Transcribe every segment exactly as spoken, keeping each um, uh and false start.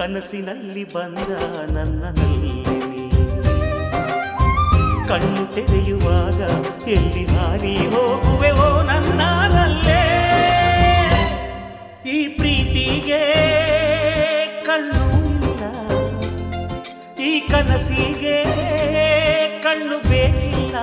ಕನಸಿನಲ್ಲಿ ಬಂದ ನನ್ನಲ್ಲಿ ಕಣ್ಣು ತೆರೆಯುವಾಗ ಎಲ್ಲಿ ಹಾರಿ ಹೋಗುವೆವೋ ನನ್ನಲ್ಲೇ. ಈ ಪ್ರೀತಿಗೆ ಕಣ್ಣು ಇಲ್ಲ, ಈ ಕನಸಿಗೆ ಕಣ್ಣು ಬೇಕಿಲ್ಲ.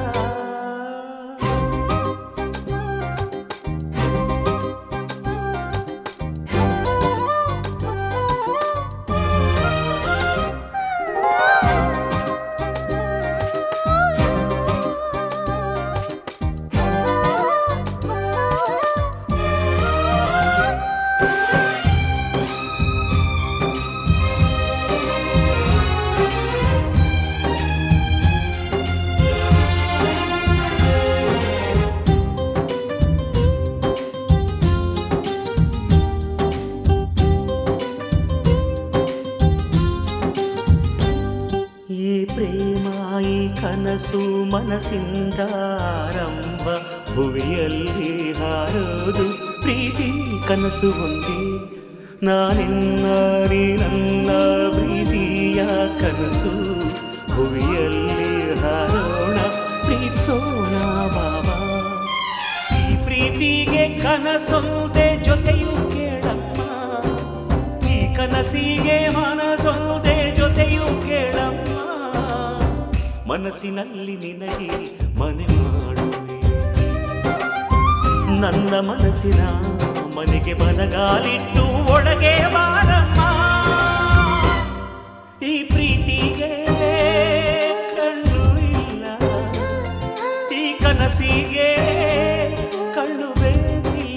ಪ್ರೇಮ ಈ ಕನಸು ಮನಸ್ಸಿಂದ ಆರಂಭ, ಭುವಿಯಲ್ಲಿ ಹಾರೋದು ಪ್ರೀತಿ ಕನಸು ಒಂದೇ. ನಾನಿನ್ನ ನೀ ನನ್ನ ಪ್ರೀತಿಯ ಕನಸು, ಭುವಿಯಲ್ಲಿ ಹಾರೋಣ ಪ್ರೀತಿಸೋಣ ಬಾಬಾ. ಈ ಪ್ರೀತಿಗೆ ಕನಸೊಂದೇ ಜೊತೆಯು ಕೇಳಮ್ಮ, ಈ ಕನಸಿಗೆ ಮನಸೊಂದೇ ಜೊತೆಯು ಕೇಳಮ್ಮ. ಮನಸ್ಸಿನಲ್ಲಿ ನಿನಗೆ ಮನೆ ಮಾಡುವೆ, ನನ್ನ ಮನಸ್ಸಿನ ಮನೆಗೆ ಬಲಗಾಲಿಟ್ಟು ಒಳಗೆ ಬಾರಮ್ಮ. ಈ ಪ್ರೀತಿಗೆ ಕಣ್ಣು ಇಲ್ಲ, ಈ ಕನಸಿಗೆ ಕಣ್ಣು ಬೇಕಿಲ್ಲ.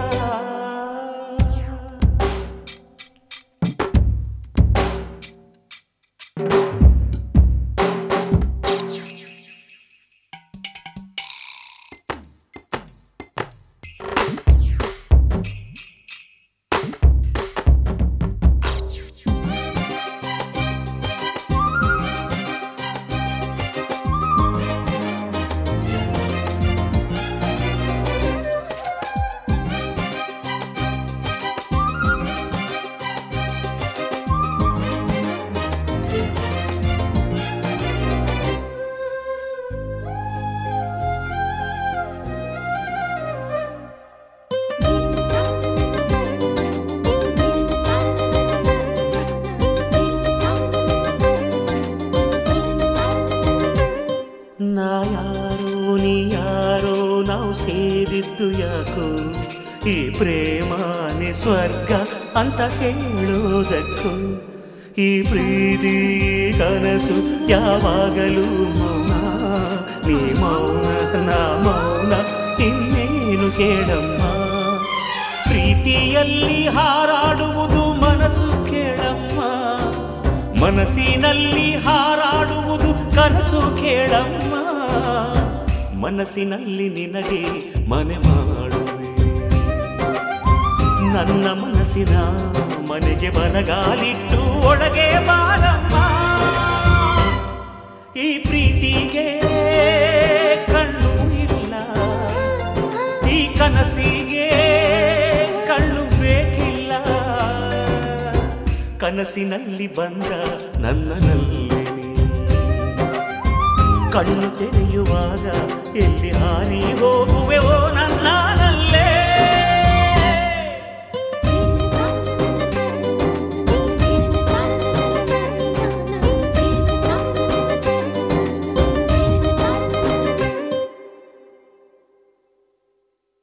ನಾ ಯಾರೋ ನೀ ಯಾರೋ ನಾವು ಸೇರಿದ್ದು ಯಾಕೋ, ಈ ಪ್ರೇಮನೇ ಸ್ವರ್ಗ ಅಂತ ಹೇಳೋದಕ್ಕೂ. ಈ ಪ್ರೀತಿ ಕನಸು ಯಾವಾಗಲೂ ಮೌನ, ನೀ ಮೌನ ನಾ ಮೌನ, ಇನ್ನೇನು ಕೇಳಮ್ಮ. ಪ್ರೀತಿಯಲ್ಲಿ ಹಾರಾಡುವುದು ಮನಸ್ಸು ಕೇಳಮ್ಮ, ಮನಸ್ಸಿನಲ್ಲಿ ಹಾರಾಡುವುದು ಕನಸು ಕೇಳಮ್ಮ. ಮನಸ್ಸಿನಲ್ಲಿ ನಿನಗೆ ಮನೆ ಮಾಡುವೆ, ನನ್ನ ಮನಸ್ಸಿನ ಮನೆಗೆ ಬಲಗಾಲಿಟ್ಟು ಒಳಗೆ ಬಾರಮ್ಮ. ಈ ಪ್ರೀತಿಗೆ ಕಣ್ಣು ಇಲ್ಲ, ಈ ಕನಸಿಗೆ ಕಣ್ಣು ಬೇಕಿಲ್ಲ. ಕನಸಿನಲ್ಲಿ ಬಂದ ನನ್ನನಲ್ಲಿ ಕಣ್ಣು ತೆರೆಯುವಾಗ ಎಲ್ಲಿ ಹಾರಿ ಹೋಗುವೆವೋ ನನ್ನ